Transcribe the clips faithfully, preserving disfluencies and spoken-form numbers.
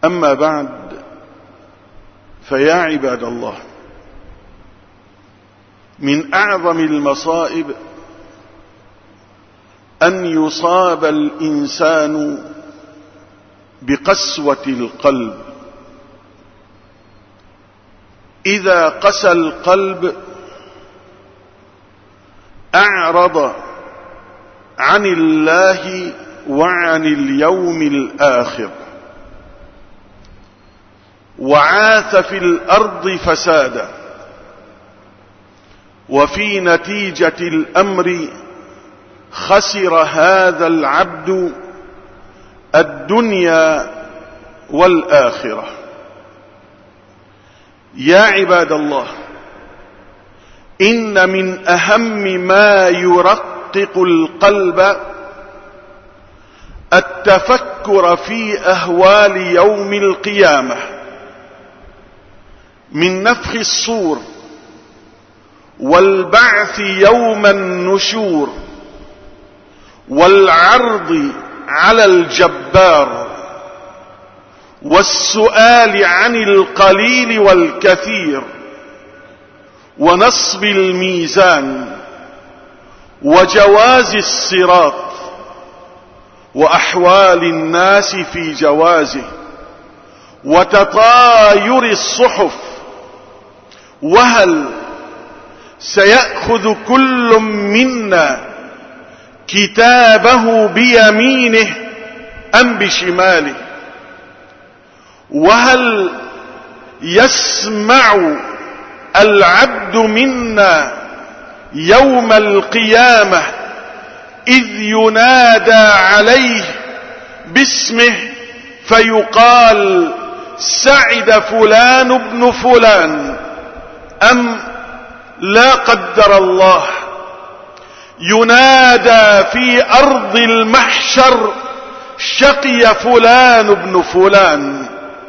أما بعد، فيا عباد الله، من أعظم المصائب أن يصاب الإنسان بقسوة القلب. إذا قسى القلب أعرض عن الله وعن اليوم الآخر، وعاث في الأرض فسادا، وفي نتيجة الأمر خسر هذا العبد الدنيا والآخرة. يا عباد الله، إن من أهم ما يرقق القلب التفكر في أهوال يوم القيامة، من نفخ الصور والبعث يوم النشور والعرض على الجبار والسؤال عن القليل والكثير ونصب الميزان وجواز الصراط وأحوال الناس في جوازه وتطاير الصحف. وهل سيأخذ كل منا كتابه بيمينه أم بشماله؟ وهل يسمع العبد منا يوم القيامة إذ ينادى عليه باسمه فيقال سعد فلان ابن فلان، أم لا قدر الله ينادى في أرض المحشر شقي فلان ابن فلان؟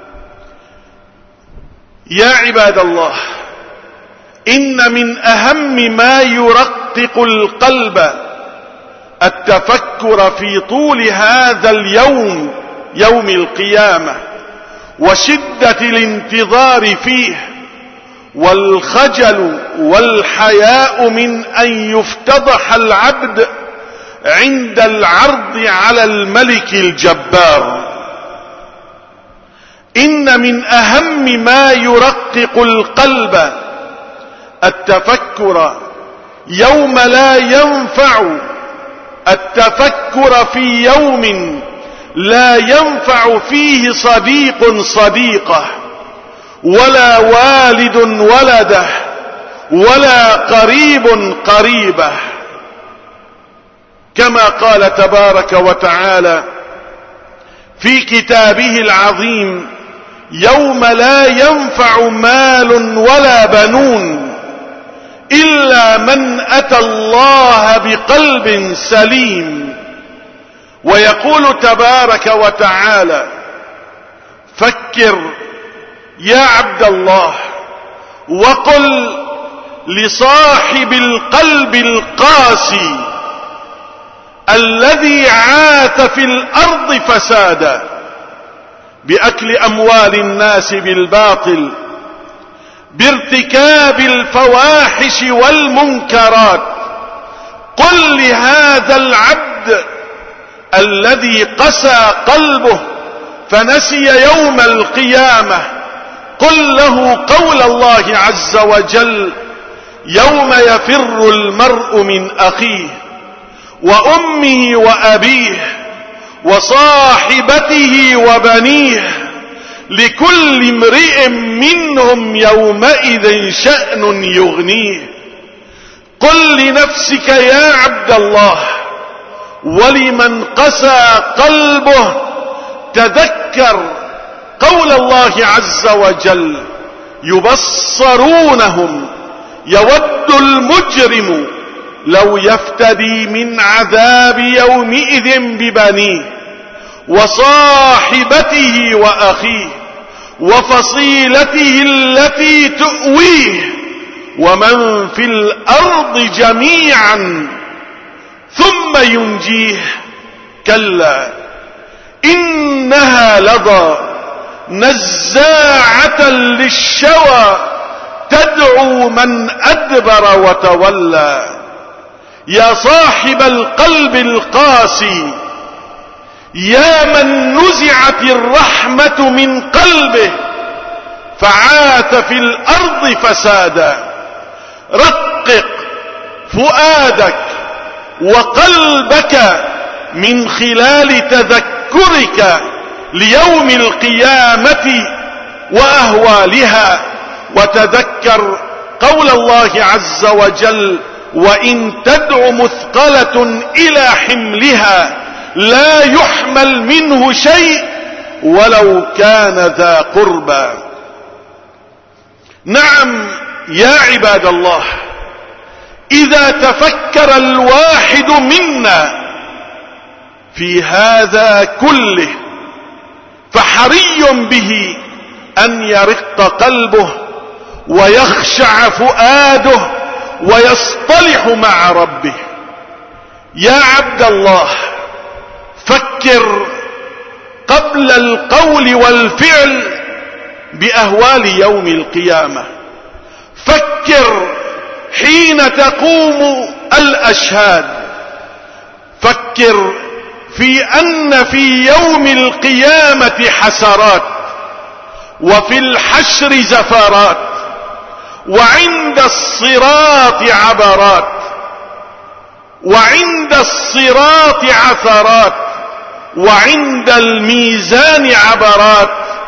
يا عباد الله، إن من أهم ما يرقق القلب التفكر في طول هذا اليوم، يوم القيامة، وشدة الانتظار فيه، والخجل والحياء من أن يفتضح العبد عند العرض على الملك الجبار. إن من أهم ما يرقق القلب التفكر يوم لا ينفع التفكر في يوم لا ينفع فيه صديق صديقه، ولا والد ولده، ولا قريب قريبه، كما قال تبارك وتعالى في كتابه العظيم: يوم لا ينفع مال ولا بنون إلا من أتى الله بقلب سليم. ويقول تبارك وتعالى: فكر يا عبد الله وقل لصاحب القلب القاسي الذي عاث في الأرض فسادا بأكل أموال الناس بالباطل، بارتكاب الفواحش والمنكرات، قل لهذا العبد الذي قسى قلبه فنسي يوم القيامة، قل له قول الله عز وجل: يوم يفر المرء من أخيه وأمه وأبيه وصاحبته وبنيه لكل امرئ منهم يومئذ شأن يغنيه. قل لنفسك يا عبد الله ولمن قسى قلبه تذكر قول الله عز وجل: يبصرونهم يود المجرم لو يفتدي من عذاب يومئذ ببنيه وصاحبته وأخيه وفصيلته التي تؤويه ومن في الأرض جميعا ثم ينجيه. كلا إنها لظى نزاعة للشوى تدعو من أدبر وتولى. يا صاحب القلب القاسي، يا من نزعت الرحمة من قلبه فعاث في الأرض فسادا، رقق فؤادك وقلبك من خلال تذكرك ليوم القيامة وأهوالها، وتذكر قول الله عز وجل: وإن تدع مثقلة إلى حملها لا يحمل منه شيء ولو كان ذا قربى. نعم يا عباد الله، إذا تفكر الواحد منا في هذا كله فحري به أن يرق قلبه ويخشع فؤاده ويصطلح مع ربه. يا عبد الله، فكر قبل القول والفعل بأهوال يوم القيامة. فكر حين تقوم الأشهاد. فكر في أن في يوم القيامة حسرات، وفي الحشر زفرات، وعند الصراط عبرات، وعند الصراط عثرات، وعند الميزان عبرات.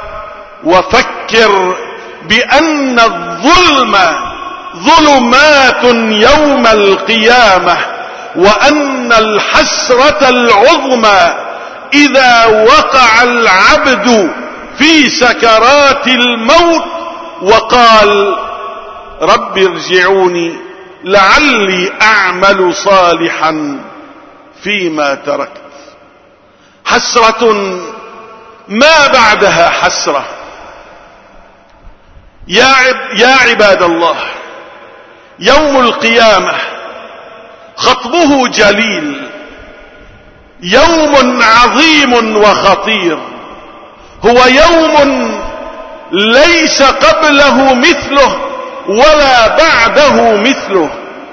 وفكر بأن الظلم ظلمات يوم القيامة، وأن الحسرة العظمى إذا وقع العبد في سكرات الموت وقال: رب ارجعوني لعلي أعمل صالحا فيما تركت. حسرة ما بعدها حسرة. يا, عب يا عباد الله، يوم القيامة خطبه جليل، يوم عظيم وخطير، هو يوم ليس قبله مثله ولا بعده مثله.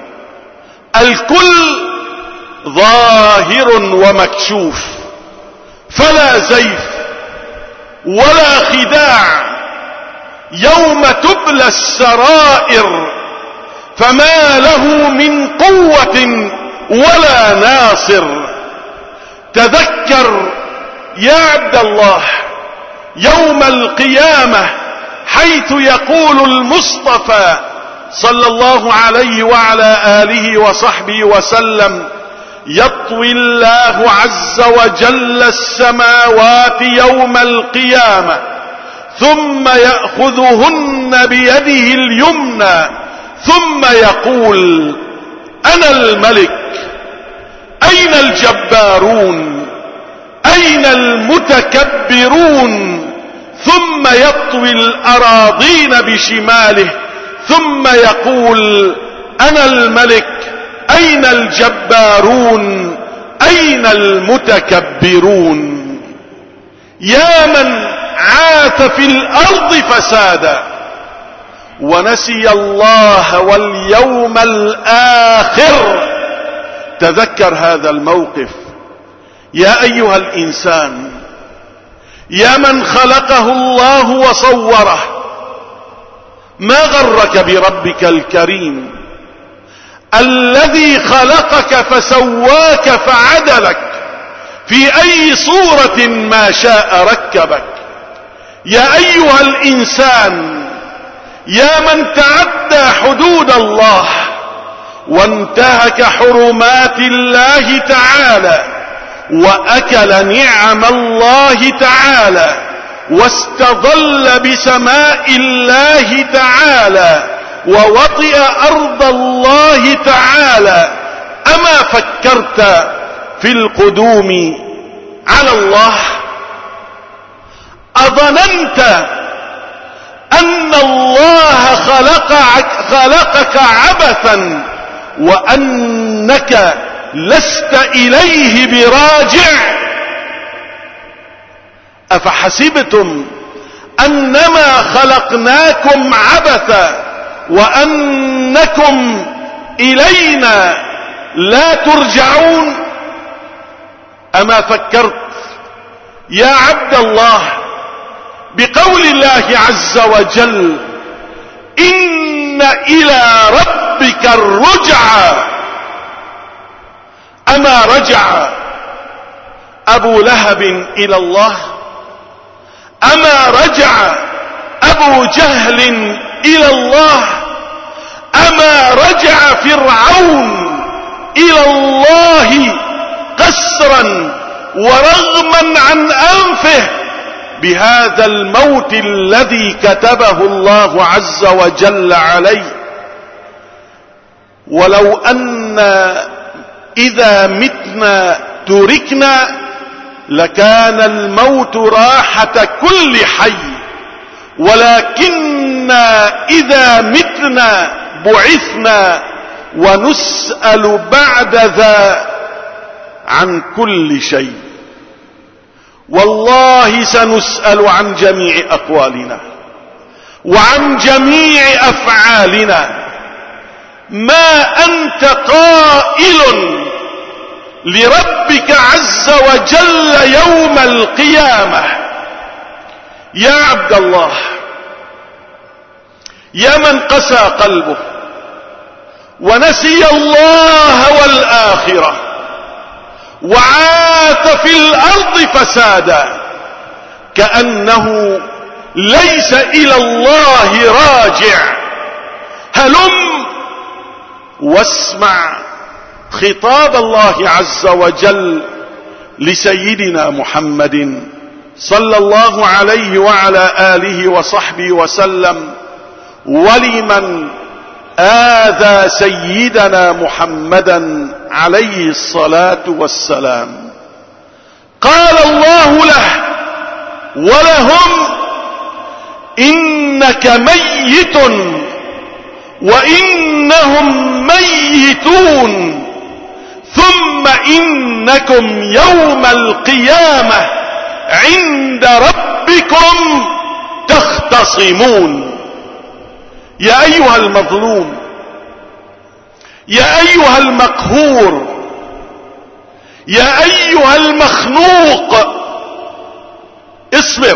الكل ظاهر ومكشوف، فلا زيف ولا خداع. يوم تبلى السرائر فما له من قوة ولا ناصر. تذكر يا عبد الله يوم القيامة حيث يقول المصطفى صلى الله عليه وعلى آله وصحبه وسلم: يطوي الله عز وجل السماوات يوم القيامة ثم يأخذهن بيده اليمنى ثم يقول: أنا الملك، أين الجبارون، أين المتكبرون؟ ثم يطوي الأراضين بشماله ثم يقول: أنا الملك، أين الجبارون، أين المتكبرون؟ يا من عاث في الأرض فسادا ونسي الله واليوم الآخر، تذكر هذا الموقف. يا أيها الإنسان، يا من خلقه الله وصوره، ما غرك بربك الكريم الذي خلقك فسواك فعدلك في أي صورة ما شاء ركبك. يا أيها الإنسان، يا من تعدى حدود الله وانتهك حرمات الله تعالى وأكل نعم الله تعالى واستظل بسماء الله تعالى ووطئ أرض الله تعالى، أما فكرت في القدوم على الله؟ أظننت أن الله خلقك, خلقك عبثا وأنك لست إليه براجع؟ أفحسبتم أنما خلقناكم عبثا وأنكم إلينا لا ترجعون؟ أما فكرت يا عبد الله بقول الله عز وجل إن إلى ربك الرجعى؟ أما رجع أبو لهب إلى الله؟ أما رجع أبو جهل إلى الله؟ أما رجع فرعون إلى الله قسرا ورغما عن أنفه بهذا الموت الذي كتبه الله عز وجل عليه؟ ولو أن إذا متنا تركنا لكان الموت راحة كل حي، ولكن إذا متنا بعثنا ونسأل بعد ذا عن كل شيء. والله سنسأل عن جميع أقوالنا وعن جميع أفعالنا. ما أنت قائل لربك عز وجل يوم القيامة؟ يا عبد الله، يا من قسى قلبه ونسي الله والآخرة وعاث في الأرض فسادا كأنه ليس إلى الله راجع، هلم واسمع خطاب الله عز وجل لسيدنا محمد صلى الله عليه وعلى آله وصحبه وسلم، ولمن آذى سيدنا محمدا عليه الصلاة والسلام. قال الله له ولهم إنك ميت وإنهم ميتون ثم إنكم يوم القيامة عند ربكم تختصمون. يا أيها المظلوم، يا أيها المقهور، يا أيها المخنوق، اصبر،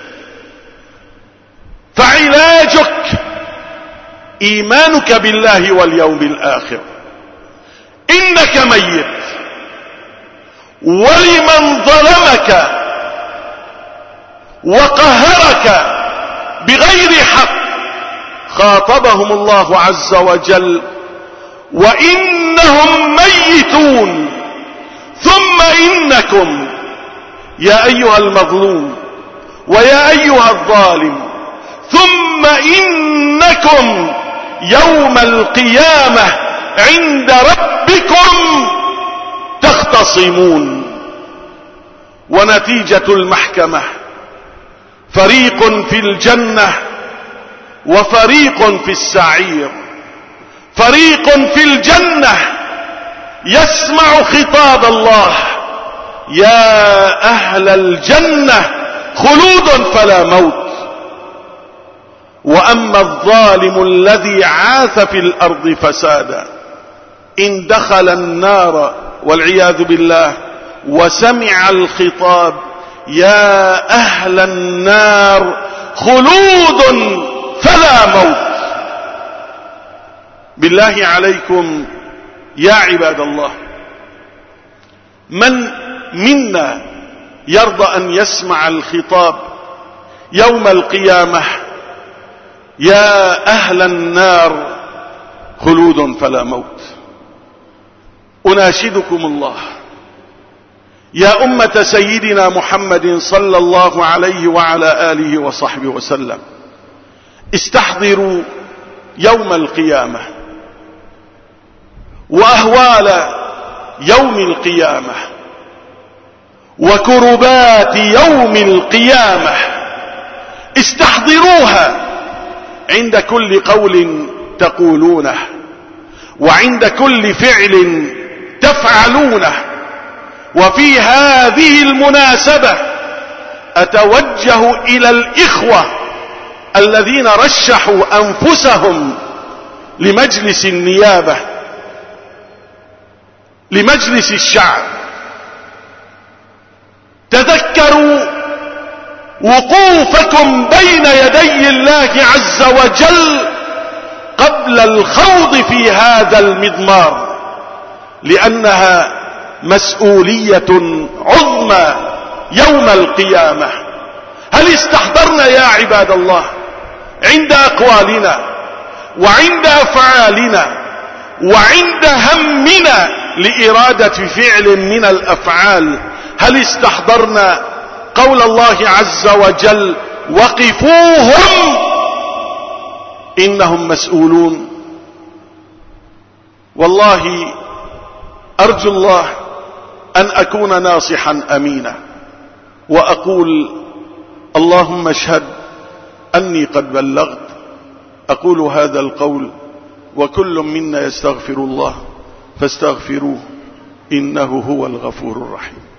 فعلاجك إيمانك بالله واليوم الآخر. إنك ميت، ولمن ظلمك وقهرك بغير حق خاطبهم الله عز وجل وإنهم ميتون ثم إنكم، يا أيها المظلوم ويا أيها الظالم، ثم إنكم يوم القيامة عند ربكم تختصمون. ونتيجة المحكمة فريق في الجنة وفريق في السعير. فريق في الجنة يسمع خطاب الله يا أهل الجنة خلود فلا موت. وأما الظالم الذي عاث في الأرض فسادا إن دخل النار والعياذ بالله وسمع الخطاب يا أهل النار خلود فلا موت. بالله عليكم يا عباد الله، من منا يرضى أن يسمع الخطاب يوم القيامة يا أهل النار خلود فلا موت؟ أناشدكم الله يا أمة سيدنا محمد صلى الله عليه وعلى آله وصحبه وسلم، استحضروا يوم القيامة وأهوال يوم القيامة وكربات يوم القيامة. استحضروها عند كل قول تقولونه وعند كل فعل تفعلونه. وفي هذه المناسبة أتوجه إلى الإخوة الذين رشحوا أنفسهم لمجلس النيابة، لمجلس الشعب: تذكروا وقوفكم بين يدي الله عز وجل قبل الخوض في هذا المضمار، لأنها مسؤولية عظمى يوم القيامة. هل استحضرنا يا عباد الله عند أقوالنا وعند أفعالنا وعند همنا لإرادة فعل من الأفعال، هل استحضرنا قول الله عز وجل: وقفوهم إنهم مسؤولون؟ والله أرجو الله أن أكون ناصحا أمينا، وأقول: اللهم اشهد أني قد بلغت. أقول هذا القول وكل منا يستغفر الله فاستغفروه إنه هو الغفور الرحيم.